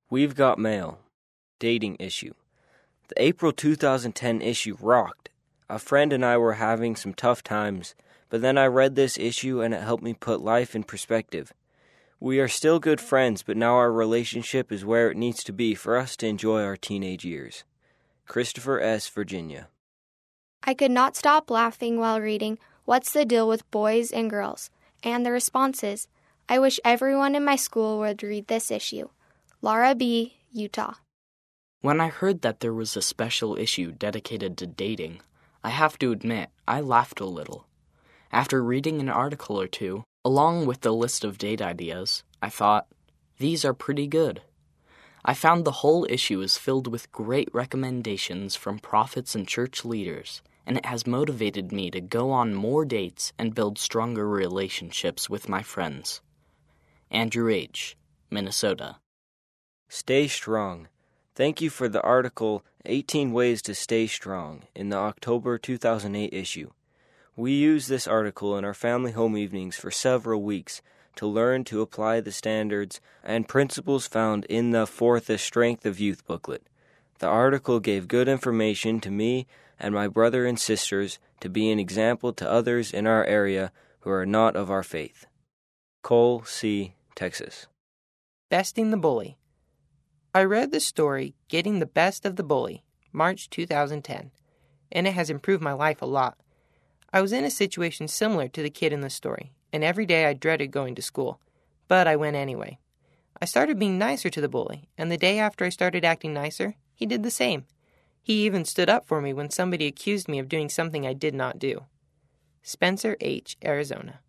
We've Got Mail, dating issue. The April 2010 issue rocked. A friend and I were having some tough times, but then I read this issue and it helped me put life in perspective. We are still good friends, but now our relationship is where it needs to be for us to enjoy our teenage years. Christopher S., Virginia. I could not stop laughing while reading What's the Deal with Boys and Girls, and the responses. I wish everyone in my school would read this issue. Laura B., Utah. When I heard that there was a special issue dedicated to dating, I have to admit I laughed a little. After reading an article or two, along with the list of date ideas, I thought, these are pretty good. I found the whole issue is filled with great recommendations from prophets and church leaders, and it has motivated me to go on more dates and build stronger relationships with my friends. Andrew H., Minnesota. Stay strong. Thank you for the article 18 Ways to Stay Strong in the October 2008 issue. We used this article in our family home evenings for several weeks to learn to apply the standards and principles found in the For the Strength of Youth booklet. The article gave good information to me and my brother and sisters to be an example to others in our area who are not of our faith. Cole C., Texas. Besting the Bully. I read the story Getting the Best of the Bully, March 2010, and it has improved my life a lot. I was in a situation similar to the kid in the story, and every day I dreaded going to school, but I went anyway. I started being nicer to the bully, and the day after I started acting nicer, he did the same. He even stood up for me when somebody accused me of doing something I did not do. Spencer H., Arizona.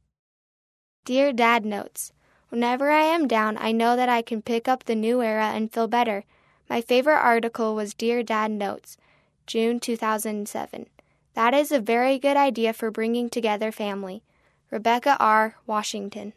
Dear Dad Notes. Whenever I am down, I know that I can pick up the New Era and feel better. My favorite article was Dear Dad Notes, June 2007. That is a very good idea for bringing together family. Rebecca R., Washington.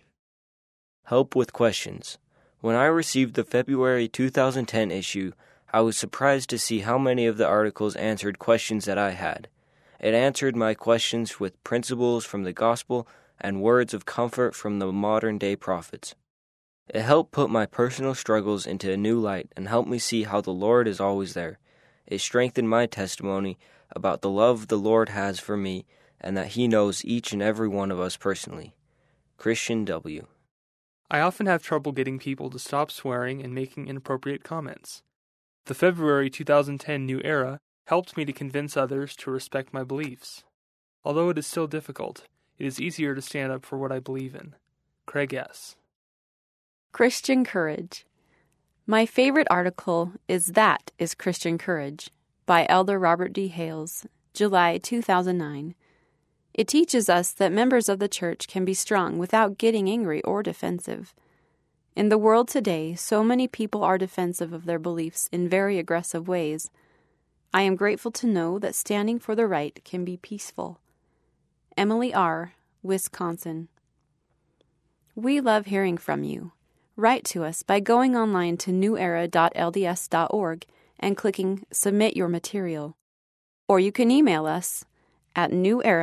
Help with questions. When I received the February 2010 issue, I was surprised to see how many of the articles answered questions that I had. It answered my questions with principles from the gospel and words of comfort from the modern-day prophets. It helped put my personal struggles into a new light and helped me see how the Lord is always there. It strengthened my testimony about the love the Lord has for me and that He knows each and every one of us personally. Christian W. I often have trouble getting people to stop swearing and making inappropriate comments. The February 2010 New Era helped me to convince others to respect my beliefs. Although it is still difficult, it is easier to stand up for what I believe in. Craig S. Christian Courage. My favorite article is That is Christian Courage by Elder Robert D. Hales, July 2009. It teaches us that members of the church can be strong without getting angry or defensive. In the world today, so many people are defensive of their beliefs in very aggressive ways. I am grateful to know that standing for the right can be peaceful. Emily R., Wisconsin. We love hearing from you. Write to us by going online to newera.lds.org and clicking Submit Your Material. Or you can email us at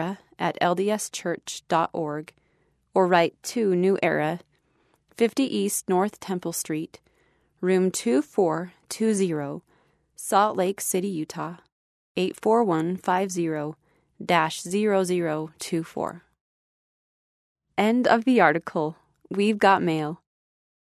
newera@ldschurch.org or write to New Era, 50 East North Temple Street, room 2420, Salt Lake City, Utah, 84150-0024. End of the article. We've Got Mail.